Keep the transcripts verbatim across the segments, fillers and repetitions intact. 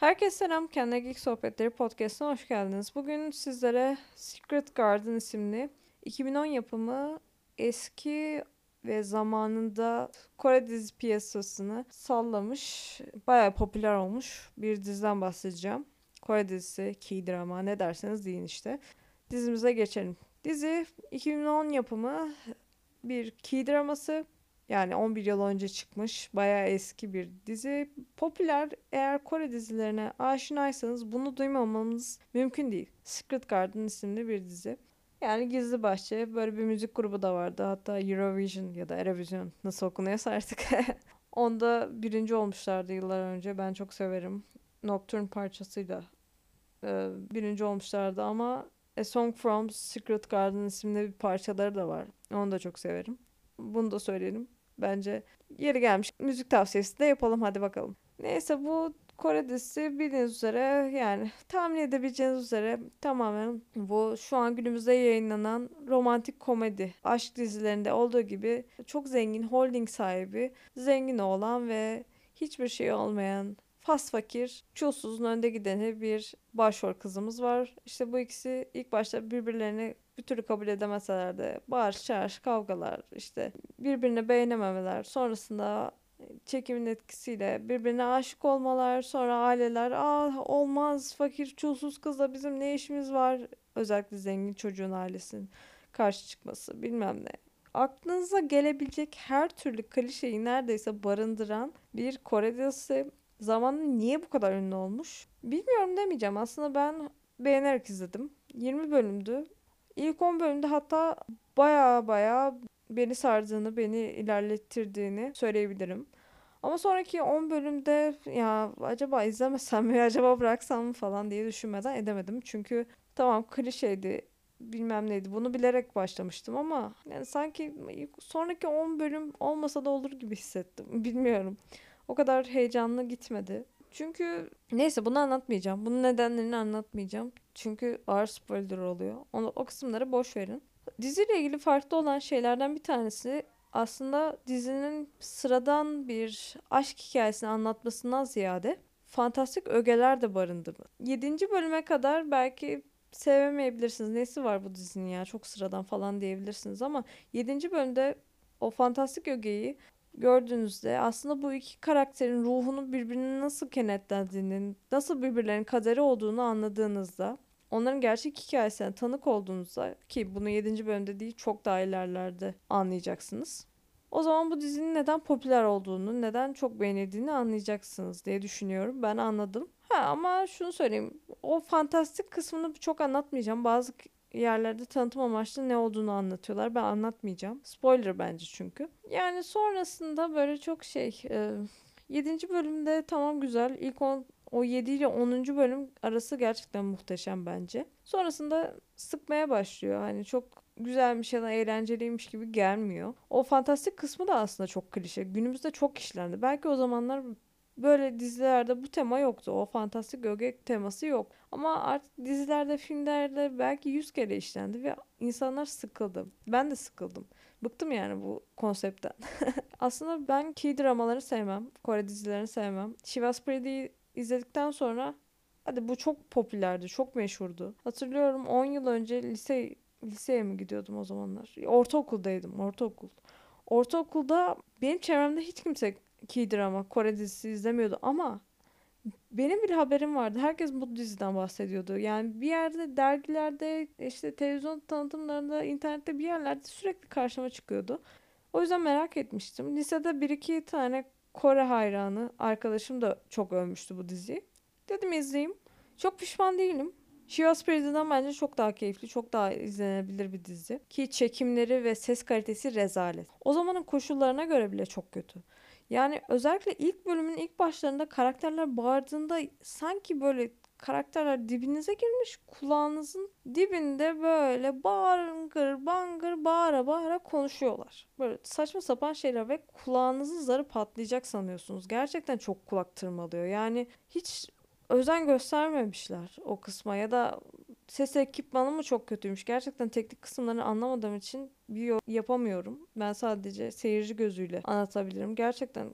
Herkese selam, Kendine Geek Sohbetleri podcast'ına hoş geldiniz. Bugün sizlere Secret Garden isimli iki bin on yapımı eski ve zamanında Kore dizi piyasasını sallamış, bayağı popüler olmuş bir diziden bahsedeceğim. Kore dizisi, K-drama ne derseniz deyin işte. Dizimize geçelim. Dizi iki bin on yapımı bir K-draması. Yani on bir yıl önce çıkmış bayağı eski bir dizi. Popüler, eğer Kore dizilerine aşinaysanız bunu duymamanız mümkün değil. Secret Garden isimli bir dizi. Yani Gizli Bahçe, böyle bir müzik grubu da vardı. Hatta Eurovision ya da Eurovision nasıl okunuyorsa artık. Onda birinci olmuşlardı yıllar önce. Ben çok severim. Nocturne parçasıyla e, birinci olmuşlardı ama A Song from Secret Garden isimli bir parçaları da var. Onu da çok severim. Bunu da söyleyelim. Bence yeri gelmiş müzik tavsiyesi de yapalım, hadi bakalım. Neyse, bu Kore dizisi bildiğiniz üzere, yani tahmin edebileceğiniz üzere tamamen bu şu an günümüzde yayınlanan romantik komedi aşk dizilerinde olduğu gibi çok zengin holding sahibi, zengin olan ve hiçbir şey olmayan fas fakir, çulsuzun önde gideni bir başrol kızımız var. İşte bu ikisi ilk başta birbirlerini bir türlü kabul edemeseler de bağırış çağırış kavgalar, işte birbirini beğenememeler, sonrasında çekimin etkisiyle birbirine aşık olmalar, sonra aileler ah olmaz fakir çulsuz kızla bizim ne işimiz var, özellikle zengin çocuğun ailesinin karşı çıkması, bilmem ne. Aklınıza gelebilecek her türlü klişeyi neredeyse barındıran bir Kore dizisi. Zamanında niye bu kadar ünlü olmuş? Bilmiyorum demeyeceğim. Aslında ben beğenerek izledim. yirmi bölümdü. İlk on bölümde hatta baya baya beni sardığını, beni ilerlettirdiğini söyleyebilirim. Ama sonraki on bölümde ya acaba izlemesem mi, acaba bıraksam mı falan diye düşünmeden edemedim. Çünkü tamam klişeydi, bilmem neydi. Bunu bilerek başlamıştım ama yani sanki sonraki on bölüm olmasa da olur gibi hissettim. Bilmiyorum. O kadar heyecanlı gitmedi. Çünkü neyse, bunu anlatmayacağım. Bunun nedenlerini anlatmayacağım. Çünkü ağır spoiler oluyor. Onu, o kısımları boş verin. Diziyle ilgili farklı olan şeylerden bir tanesi aslında dizinin sıradan bir aşk hikayesini anlatmasından ziyade fantastik ögeler de barındırdı. Yedinci bölüme kadar belki sevemeyebilirsiniz. Nesi var bu dizinin ya, çok sıradan falan diyebilirsiniz ama yedinci bölümde o fantastik ögeyi gördüğünüzde aslında bu iki karakterin ruhunu birbirine nasıl kenetlendiğini, nasıl birbirlerinin kaderi olduğunu anladığınızda, onların gerçek hikayesine tanık olduğunuzda, ki bunu yedinci bölümde değil çok daha ilerlerde anlayacaksınız. O zaman bu dizinin neden popüler olduğunu, neden çok beğenildiğini anlayacaksınız diye düşünüyorum. Ben anladım. Ha, ama şunu söyleyeyim. O fantastik kısmını çok anlatmayacağım. Bazı yerlerde tanıtım amaçlı ne olduğunu anlatıyorlar. Ben anlatmayacağım. Spoiler bence çünkü. Yani sonrasında böyle çok şey... E, yedinci bölümde tamam güzel. İlk on, o yedi ile onuncu bölüm arası gerçekten muhteşem bence. Sonrasında sıkmaya başlıyor. Hani çok güzelmiş ya da eğlenceliymiş gibi gelmiyor. O fantastik kısmı da aslında çok klişe. Günümüzde çok işlendi. Belki o zamanlar böyle dizilerde bu tema yoktu. O fantastik öge teması yok. Ama artık dizilerde, filmlerde belki yüz kere işlendi ve insanlar sıkıldı. Ben de sıkıldım. Bıktım yani bu konseptten. Aslında ben K-dramaları sevmem. Kore dizilerini sevmem. Chivas Pretty'yi izledikten sonra hadi bu çok popülerdi, çok meşhurdu. Hatırlıyorum on yıl önce lise liseye mi gidiyordum o zamanlar? Ortaokuldaydım, ortaokul. Ortaokulda benim çevremde hiç kimse K-drama, Kore dizisi izlemiyordu ama benim bile haberim vardı. Herkes bu diziden bahsediyordu. Yani bir yerde, dergilerde, işte televizyon tanıtımlarında, internette bir yerlerde sürekli karşıma çıkıyordu. O yüzden merak etmiştim. Lisede bir iki tane Kore hayranı arkadaşım da çok övmüştü bu diziyi. Dedim izleyeyim. Çok pişman değilim. She Was Pretty'den bence çok daha keyifli, çok daha izlenebilir bir dizi. Ki çekimleri ve ses kalitesi rezalet. O zamanın koşullarına göre bile çok kötü. Yani özellikle ilk bölümün ilk başlarında karakterler bağırdığında sanki böyle karakterler dibinize girmiş, kulağınızın dibinde böyle bangır bangır bağıra bağıra konuşuyorlar. Böyle saçma sapan şeyler ve kulağınızın zarı patlayacak sanıyorsunuz. Gerçekten çok kulak tırmalıyor. Yani hiç özen göstermemişler o kısma, ya da ses ekipmanı mı çok kötüymüş. Gerçekten teknik kısımlarını anlamadığım için bir yorum yapamıyorum. Ben sadece seyirci gözüyle anlatabilirim. Gerçekten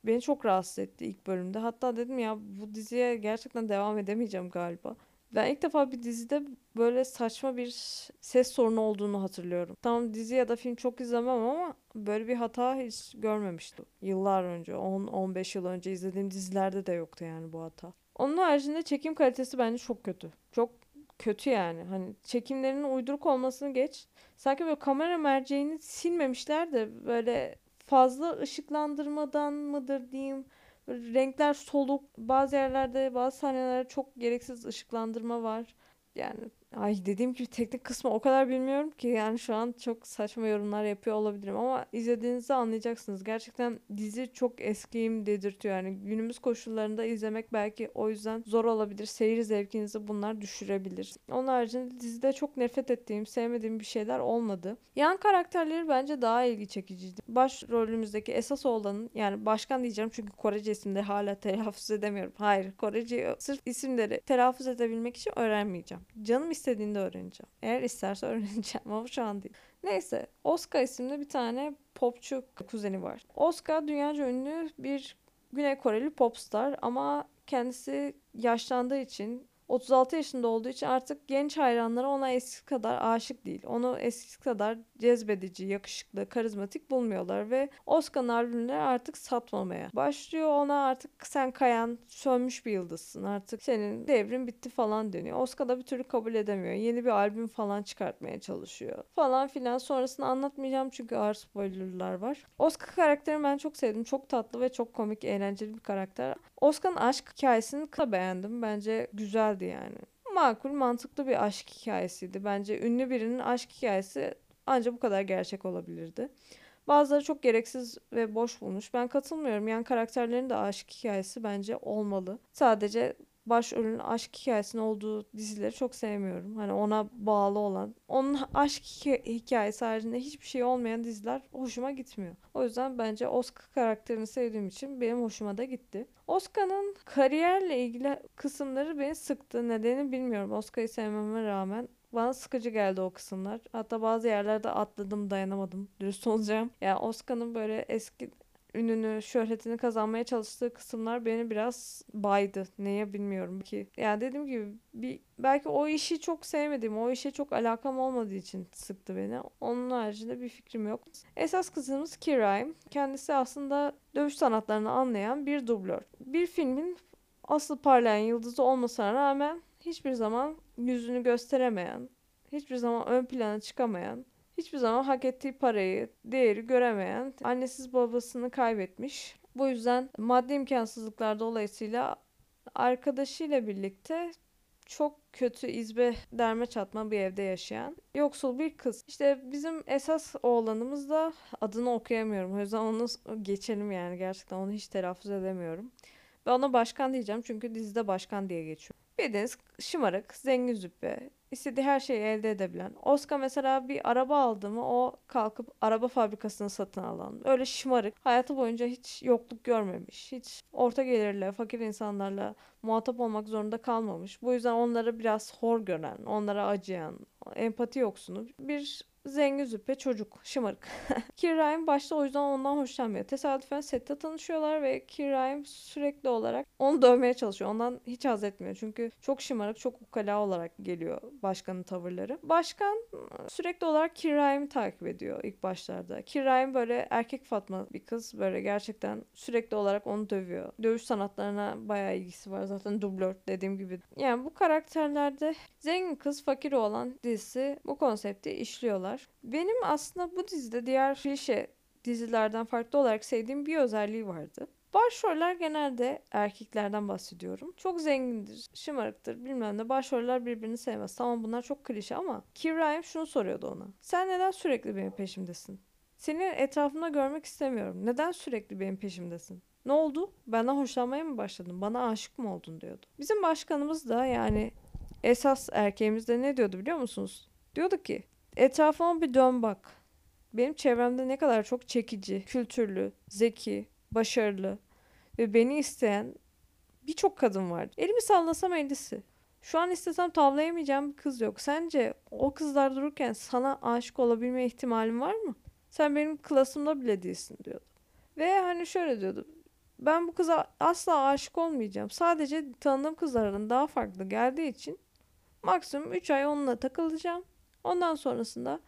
beni çok rahatsız etti ilk bölümde. Hatta dedim ya bu diziye gerçekten devam edemeyeceğim galiba. Ben ilk defa bir dizide böyle saçma bir ses sorunu olduğunu hatırlıyorum. Tamam dizi ya da film çok izlemem ama böyle bir hata hiç görmemiştim. Yıllar önce, on on beş yıl önce izlediğim dizilerde de yoktu yani bu hata. Onun haricinde çekim kalitesi bence çok kötü. Çok kötü yani. Hani çekimlerinin uyduruk olmasını geç. Sanki böyle kamera merceğini silmemişler de böyle fazla ışıklandırmadan mıdır diyeyim. Böyle renkler soluk. Bazı yerlerde, bazı sahnelerde çok gereksiz ışıklandırma var. Yani ay dediğim gibi teknik kısmı o kadar bilmiyorum ki yani şu an çok saçma yorumlar yapıyor olabilirim ama izlediğinizde anlayacaksınız. Gerçekten dizi çok eskiyim dedirtiyor yani günümüz koşullarında izlemek belki o yüzden zor olabilir. Seyir zevkinizi bunlar düşürebilir. Onun haricinde dizide çok nefret ettiğim, sevmediğim bir şeyler olmadı. Yan karakterleri bence daha ilgi çekiciydi. Başrolümüzdeki esas olanın yani başkan diyeceğim çünkü Korece isimleri hala telaffuz edemiyorum. Hayır Korece sırf isimleri telaffuz edebilmek için öğrenmeyeceğim. Canım istediğinde öğreneceğim. Eğer isterse öğreneceğim ama şu an değil. Neyse Oscar isimli bir tane popçu kuzeni var. Oscar dünyaca ünlü bir Güney Koreli popstar ama kendisi yaşlandığı için otuz altı yaşında olduğu için artık genç hayranları ona eskisi kadar aşık değil. Onu eskisi kadar cezbedici, yakışıklı, karizmatik bulmuyorlar ve Oscar'ın albümleri artık satmamaya başlıyor. Ona artık sen kayan, sönmüş bir yıldızsın. Artık senin devrin bitti falan deniyor. Oscar da bir türlü kabul edemiyor. Yeni bir albüm falan çıkartmaya çalışıyor. Falan filan. Sonrasını anlatmayacağım çünkü ağır spoilerlar var. Oscar karakterini ben çok sevdim. Çok tatlı ve çok komik, eğlenceli bir karakter. Oscar'ın aşk hikayesini da beğendim. Bence güzeldi yani. Makul, mantıklı bir aşk hikayesiydi. Bence ünlü birinin aşk hikayesi ancak bu kadar gerçek olabilirdi. Bazıları çok gereksiz ve boş bulmuş. Ben katılmıyorum. Yan karakterlerin de aşk hikayesi bence olmalı. Sadece başrolün aşk hikayesinin olduğu dizileri çok sevmiyorum. Hani ona bağlı olan. Onun aşk hikayesi haricinde hiçbir şey olmayan diziler hoşuma gitmiyor. O yüzden bence Oscar karakterini sevdiğim için benim hoşuma da gitti. Oscar'ın kariyerle ilgili kısımları beni sıktı. Nedeni bilmiyorum. Oscar'ı sevmeme rağmen bana sıkıcı geldi o kısımlar. Hatta bazı yerlerde atladım, dayanamadım. Dürüst olacağım. Yani Oscar'ın böyle eski ününü, şöhretini kazanmaya çalıştığı kısımlar beni biraz baydı. Neye bilmiyorum ki. Yani dediğim gibi bir belki o işi çok sevmedim. O işe çok alakam olmadığı için sıktı beni. Onun haricinde bir fikrim yok. Esas kızımız Kiraim. Kendisi aslında dövüş sanatlarını anlayan bir dublör. Bir filmin asıl parlayan yıldızı olmasına rağmen hiçbir zaman yüzünü gösteremeyen, hiçbir zaman ön plana çıkamayan, hiçbir zaman hak ettiği parayı, değeri göremeyen, annesiz babasını kaybetmiş. Bu yüzden maddi imkansızlıklar dolayısıyla arkadaşıyla birlikte çok kötü izbe derme çatma bir evde yaşayan yoksul bir kız. İşte bizim esas oğlanımız da adını okuyamıyorum. O yüzden onu geçelim yani gerçekten onu hiç telaffuz edemiyorum. Ve ona başkan diyeceğim çünkü dizide başkan diye geçiyor. Bildiğiniz şımarık, zengin züppe, istediği her şeyi elde edebilen. Oscar mesela bir araba aldı mı o kalkıp araba fabrikasını satın alan. Öyle şımarık. Hayatı boyunca hiç yokluk görmemiş. Hiç orta gelirle, fakir insanlarla muhatap olmak zorunda kalmamış. Bu yüzden onlara biraz hor gören, onlara acıyan, empati yoksunu bir zengin züppe çocuk. Şımarık. Keira Ryan başta o yüzden ondan hoşlanmıyor. Tesadüfen sette tanışıyorlar ve Keira Ryan sürekli olarak onu dövmeye çalışıyor. Ondan hiç haz etmiyor. Çünkü çok şımarık, çok ukala olarak geliyor başkanın tavırları. Başkan sürekli olarak Keira Ryan'ı takip ediyor ilk başlarda. Keira Ryan böyle erkek Fatma bir kız. Böyle gerçekten sürekli olarak onu dövüyor. Dövüş sanatlarına bayağı ilgisi var. Zaten dublör dediğim gibi. Yani bu karakterlerde zengin kız fakir olan dizisi bu konsepti işliyorlar. Benim aslında bu dizide diğer klişe dizilerden farklı olarak sevdiğim bir özelliği vardı. Başroller genelde erkeklerden bahsediyorum. Çok zengindir, şımarıktır bilmem ne. Başroller birbirini sevmez. Tamam bunlar çok klişe ama Keira Ryan şunu soruyordu ona. Sen neden sürekli benim peşimdesin? Seni etrafımda görmek istemiyorum. Neden sürekli benim peşimdesin? Ne oldu? Benden hoşlanmaya mı başladın? Bana aşık mı oldun diyordu. Bizim başkanımız da yani esas erkeğimiz de ne diyordu biliyor musunuz? Diyordu ki etrafıma bir dön bak. Benim çevremde ne kadar çok çekici, kültürlü, zeki, başarılı ve beni isteyen birçok kadın var. Elimi sallasam ellisi. Şu an istesem tavlayamayacağım bir kız yok. Sence o kızlar dururken sana aşık olabilme ihtimalin var mı? Sen benim klasımda bile değilsin diyordu. Ve hani şöyle diyordu. ben bu kıza asla aşık olmayacağım. Sadece tanıdığım kızların daha farklı geldiği için maksimum üç ay onunla takılacağım. Ondan sonrasında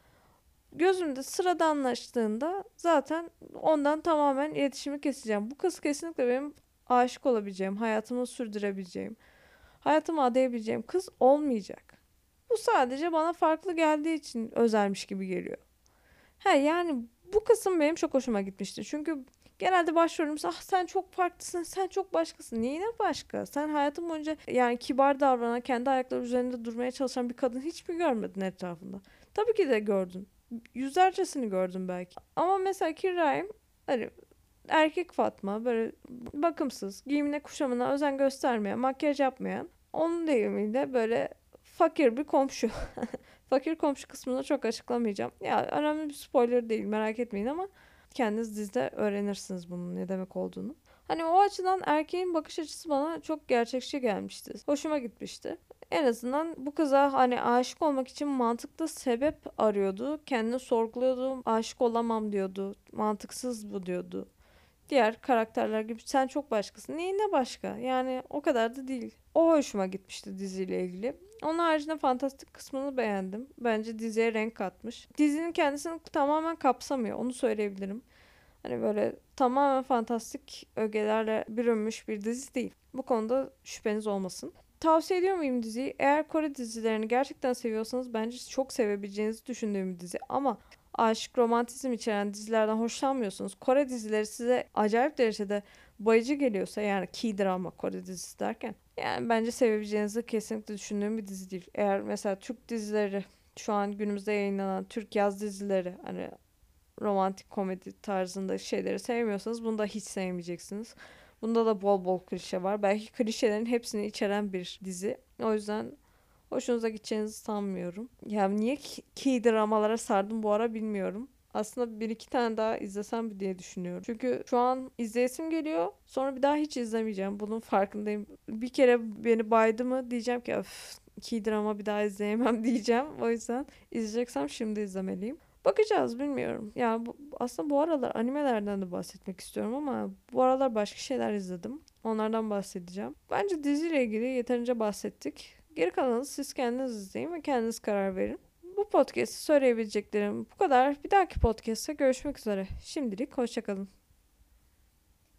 gözümde sıradanlaştığında zaten ondan tamamen iletişimi keseceğim. Bu kız kesinlikle benim aşık olabileceğim, hayatımı sürdürebileceğim, hayatımı adayabileceğim kız olmayacak. Bu sadece bana farklı geldiği için özelmiş gibi geliyor. He yani bu kısım benim çok hoşuma gitmişti. Çünkü genelde başrolümüz ah sen çok farklısın, sen çok başkasın. Neyine başka? Sen hayatın boyunca yani kibar davranan, kendi ayakları üzerinde durmaya çalışan bir kadın hiç mi görmedin etrafında? Tabii ki de gördün. Yüzlercesini gördüm belki. Ama mesela Kirraim hani erkek Fatma böyle bakımsız, giyimine kuşamına özen göstermeyen, makyaj yapmayan, onun deyimiyle böyle fakir bir komşu. Fakir komşu kısmını çok açıklamayacağım. Ya önemli bir spoiler değil, merak etmeyin ama kendiniz dizide öğrenirsiniz bunun ne demek olduğunu. Hani o açıdan erkeğin bakış açısı bana çok gerçekçi gelmişti. Hoşuma gitmişti. En azından bu kıza hani aşık olmak için mantıklı sebep arıyordu. Kendini sorguluyordu. Aşık olamam diyordu. Mantıksız bu diyordu. Diğer karakterler gibi sen çok başkasın. Neyin ne başka? Yani o kadar da değil. O hoşuma gitmişti diziyle ilgili. Onun haricinde fantastik kısmını beğendim. Bence diziye renk katmış. Dizinin kendisini tamamen kapsamıyor. Onu söyleyebilirim. Hani böyle tamamen fantastik ögelerle bürünmüş bir dizi değil. Bu konuda şüpheniz olmasın. Tavsiye ediyor muyum diziyi? Eğer Kore dizilerini gerçekten seviyorsanız bence çok sevebileceğinizi düşündüğüm bir dizi. Ama aşk, romantizm içeren dizilerden hoşlanmıyorsunuz. Kore dizileri size acayip derecede bayıcı geliyorsa yani K-drama Kore dizisi derken yani bence sevebileceğinizi kesinlikle düşündüğüm bir dizi değil. Eğer mesela Türk dizileri şu an günümüzde yayınlanan Türk yaz dizileri hani romantik komedi tarzında şeyleri sevmiyorsanız bunu da hiç sevmeyeceksiniz. Bunda da bol bol klişe var. Belki klişelerin hepsini içeren bir dizi. O yüzden hoşunuza gideceğinizi sanmıyorum. Ya niye ki dramalara sardım bu ara bilmiyorum. Aslında bir iki tane daha izlesem diye düşünüyorum. Çünkü şu an izleyesim geliyor. Sonra bir daha hiç izlemeyeceğim. Bunun farkındayım. Bir kere beni baydı mı diyeceğim ki öf ki drama bir daha izleyemem diyeceğim. O yüzden izleyeceksem şimdi izlemeliyim. Bakacağız bilmiyorum. Ya bu, aslında bu aralar animelerden de bahsetmek istiyorum ama bu aralar başka şeyler izledim. Onlardan bahsedeceğim. Bence diziyle ilgili yeterince bahsettik. Geri kalanı siz kendiniz izleyin ve kendiniz karar verin. Bu podcast'ı söyleyebileceklerim bu kadar. Bir dahaki podcast'ta görüşmek üzere. Şimdilik hoşça kalın.